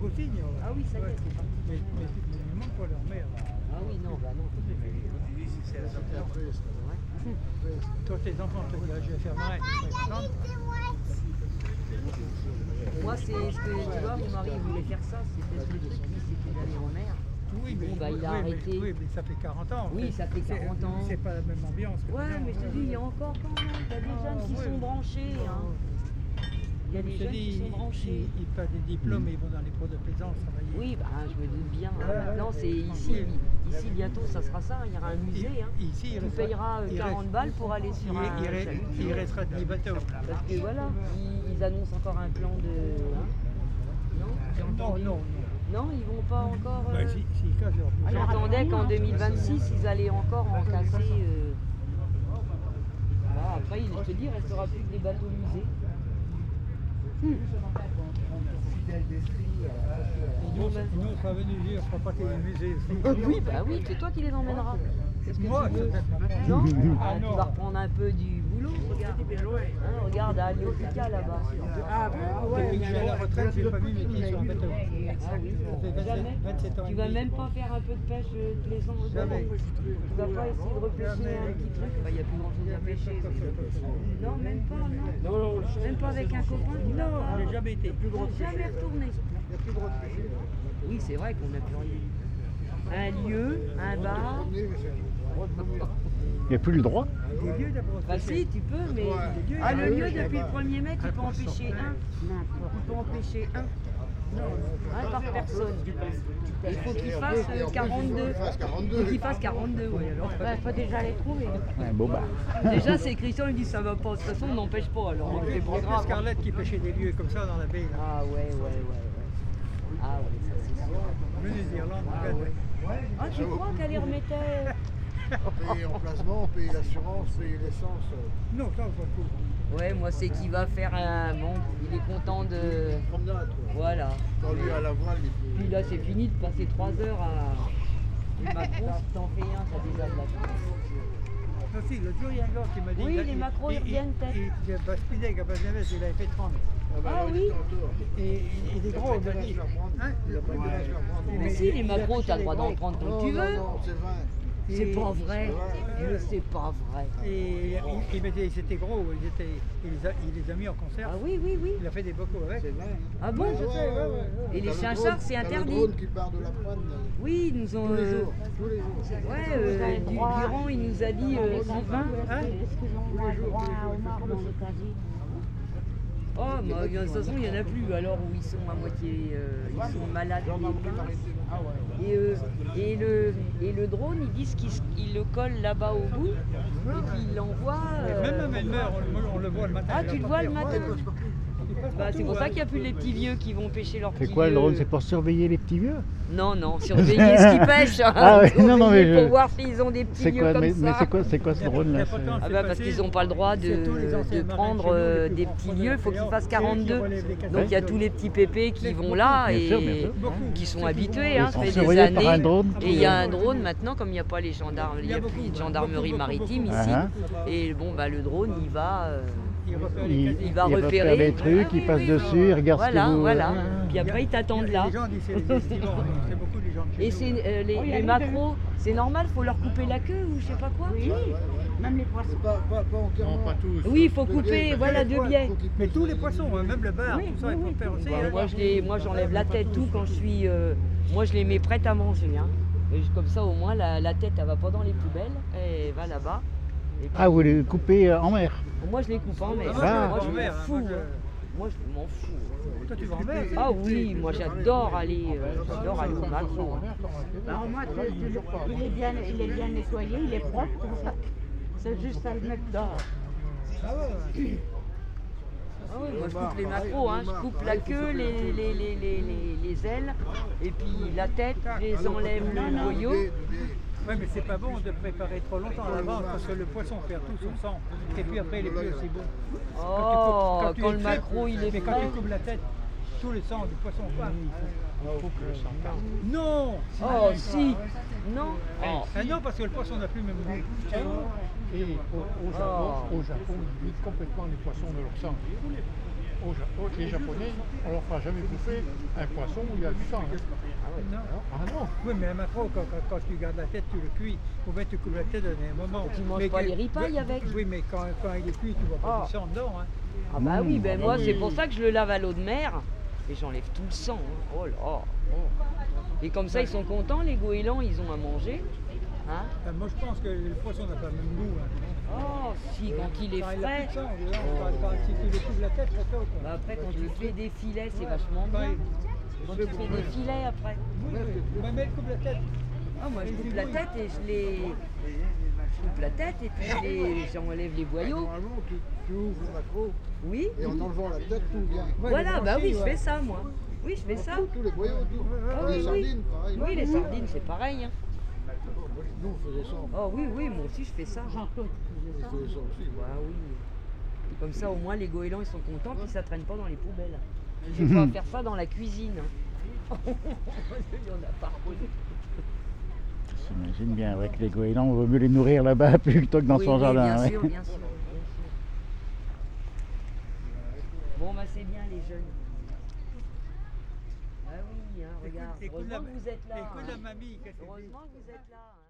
Cotigny. Ah oui, ça y est, c'est parti. Mais il manque pas leur mère. Ah oui, non, bah non. C'est la sortie. Toi, tes enfants, tu te dis, je vais faire marraine, tu serais contente. Moi, c'est ce que tu vois, mon mari voulait faire ça, c'était ce truc, c'était d'aller en mer. Oui, mais, Bon, bah, il a arrêté. Oui, mais ça fait 40 ans. Oui, ça fait 40 ans. C'est pas la même ambiance. Ouais, mais je te dis, il y a encore quand même, t'as des jeunes qui sont branchés. Hein. Il y a des jeunes qui sont branchés. Ils passent des diplômes et ils vont dans les pros de plaisance travailler. Oui, bah, je me doute bien. Maintenant, c'est ici, bientôt, ça sera ça. Il y aura un musée. Hein. Ici, tu payeras 40 balles pour aller sur un chalut. Il restera 10 bateaux. Parce que voilà, ils annoncent encore un plan de... Hein. Non, non, ils vont pas encore... J'entendais qu'en 2026, ils allaient encore en casser... Bah, après, je te dis, il ne restera plus que des bateaux musées. Nous, on sera venus dire, on ne fera pas que les musées aussi. Oui, bah oui, c'est toi qui les emmèneras. Moi, non, tu vas reprendre un peu du boulot, regarde. Hein, regarde, à Léotica là-bas. Depuis que je suis à la retraite, je n'ai pas vu mes pieds sur un bateau. Ah oui, Ça fait 27 ans. Tu vas même pas faire un peu de pêche tous les ans? Jamais. Tu vas pas essayer de repêcher un petit truc? Il n'y a plus grand chose à pêcher. Non, même pas, non. Même pas avec un copain? Non, je n'ai jamais été. Jamais retourné. Oui, c'est vrai qu'on n'a plus rien. Un lieu, un bar. Il n'y a plus le droit. Des lieux d'abord. Bah si, tu peux, mais le lieu depuis le 1er mai, tu peux en pêcher un. Tu peux en pêcher un. Un par personne. Il faut qu'il fasse 42. Il faut qu'il fasse 42, oui. Alors, il faut déjà les trouver. Ouais, bon bah. Déjà, c'est Christian, il dit ça va pas. De toute façon, on n'empêche pas. Alors, Il y a Scarlett qui pêchait des lieux comme ça dans la baie. Là. Ah ouais. Ah ouais, ça c'est sûr. Venez d'Irlande. Ah, tu crois qu'elle les remettait? On paye l'emplacement, on paye l'assurance, on paye l'essence. Non, ça, on s'en fout. Ouais, moi, c'est qu'il va faire un... Bon, il est content de... Promenade, quoi. Voilà. Quand lui à la voile, il peut... Puis là, c'est fini de passer 3 heures à... Les macros, si t'en fais un, ça déjà de la chance. Non, si, l'autre jour, il y a un gars qui m'a dit... Oui, les macros, ils reviennent peut-être. Baspideg, à Bas-Neves, il avait fait 30. Ah oui. Et des gros, il m'a dit... Hein, il a pris de la faire prendre. Mais si, les macros, t'as le droit d'en prendre tant que tu veux. Non, c'est 20. C'est pas vrai. Mais c'est pas vrai. Et c'était gros, il les a mis en conserve. Ah oui. Il a fait des bocaux avec. C'est 20. Ah bon? Et les chinchards, c'est interdit. Le drone qui part de la panne. Oui, ils nous ont... Tous les jours. Tous les jours. Ouais, Durand, il nous a dit 120. Excusez-moi, on a droit à un homard dans le casier. Oh, mais de toute façon, il n'y en a plus, alors où ils sont à moitié, ils sont malades. Et le drone, ils disent qu'ils le collent là-bas au bout, et puis ils l'envoient... Même à Melmeur, on le voit le matin. Ah, tu le vois le matin? Bah, c'est pour ça qu'il n'y a plus les petits vieux qui vont pêcher leurs petits C'est quoi le vieux. drone? C'est pour surveiller les petits vieux? Non, surveiller ce qu'ils pêchent. Ah ouais, non, mais pour voir s'ils ont des petits vieux comme mais ça. c'est quoi ce drone là? Ah bah parce qu'ils n'ont pas le droit de prendre des petits lieux, il faut qu'ils fassent 42. Donc il y a tous les petits pépés qui vont là Bien sûr, bien et sûr. qui sont habitués, hein, Ils ça sont fait des surveillés par un années. drone Et il y a un drone maintenant, comme il n'y a pas les gendarmes, il n'y a plus de gendarmerie maritime ici. Et bon bah le drone il va repérer les trucs, il passe dessus, il regarde ce que vous... Voilà. Puis après ils t'attendent là. Les gens disent c'est les estivants, c'est beaucoup les gens de chez Et nous. c'est les macros, c'est normal, faut leur couper la queue ou je sais pas quoi. Oui, même les poissons. Pas entièrement. pas tous. Oui, il faut couper, voilà, deux biais. Mais tous les poissons, hein, même le bar, tout ça, il faut le faire aussi. hein. Moi j'enlève la tête tout quand je suis... moi je les mets prêtes à manger. Hein. Et comme ça au moins la tête elle va pas dans les poubelles, elle va là-bas. Et puis, Ah, vous les coupez en mer? moi je les coupe en mer. Ah. Moi je En m'en mer, hein, fous. moi, Moi je m'en fous. Toi, tu vas en mer? Ah oui, moi j'adore aller au macro. Hein. Alors moi, il est bien nettoyé, il est propre. C'est juste à le mettre dehors. Ah ouais. Ah oui, moi je coupe les macros, hein. Je coupe la queue, les ailes, et puis la tête, je les enlève le noyau. Oui, mais c'est pas bon de préparer trop longtemps à l'avance parce que le poisson perd tout son sang. Et puis après, il est plus aussi bon. Oh, tu quand es le frais, macro il est mais quand frais. tu coupes la tête, tout le sang du poisson part. Il faut que le sang parte. Non! Oh si, non. Ah non, parce que le poisson n'a plus le même goût. Et au Japon, ils vident complètement les poissons de leur sang. les Japonais, on leur fera jamais bouffer un poisson où il y a du sang. Hein. Non. Ah non. Oui, mais maintenant, quand tu gardes la tête, tu le cuis. Ou bien tu coupes la tête à un moment. Et tu manges Mais pas que- les ripailles avec. Oui, mais quand il est cuit, tu vois pas Ah. du sang dedans. Hein. Ah bah oui, ben moi oui. c'est pour ça que je le lave à l'eau de mer et j'enlève tout le sang. Hein. Oh là. Oh. Et comme ça ils sont contents, les goélands, ils ont à manger. Hein? Moi, je pense que le poisson n'a pas le même goût. Hein. Oh si, quand il est Quand il a frais. plus de sang, si tu le couvres la tête, c'est ça. Bah après quand tu fais des filets, c'est vachement bien. Quand tu fais des filets après. Oui, mais elle coupe la tête. Ah moi je coupe la tête et je coupe la tête et puis j'enlève les boyaux. Normalement, tu ouvres le maquereau Oui. et en enlevant la tête, tout vient. Voilà, bah oui, je ouais. fais ça moi. Oui, je fais ça. Tous les boyaux, tout. Ah Comme oui, les oui. sardines, pareil. Oui, les sardines, c'est pareil. Hein. Nous, on faisait ça. Oh oui, oui, moi aussi je fais ça. Jean-Claude faisait ça. On faisait ça aussi. Bah oui. Et comme ça, au moins, les goélands, ils sont contents, puis ça traîne pas dans les poubelles. J'ai pas à faire ça dans la cuisine. Hein. Il y en a partout. J'imagine bien, avec les goélands, il vaut mieux les nourrir là-bas plutôt que dans Oui, son oui, jardin. bien ouais. sûr, bien sûr, bien sûr. Bon, bah c'est bien les jeunes. Ah oui, hein, regarde. Écoute Heureusement que vous êtes là. Écoute hein. la mamie. qu'est-ce qu'elle dit. Heureusement que vous êtes là. hein.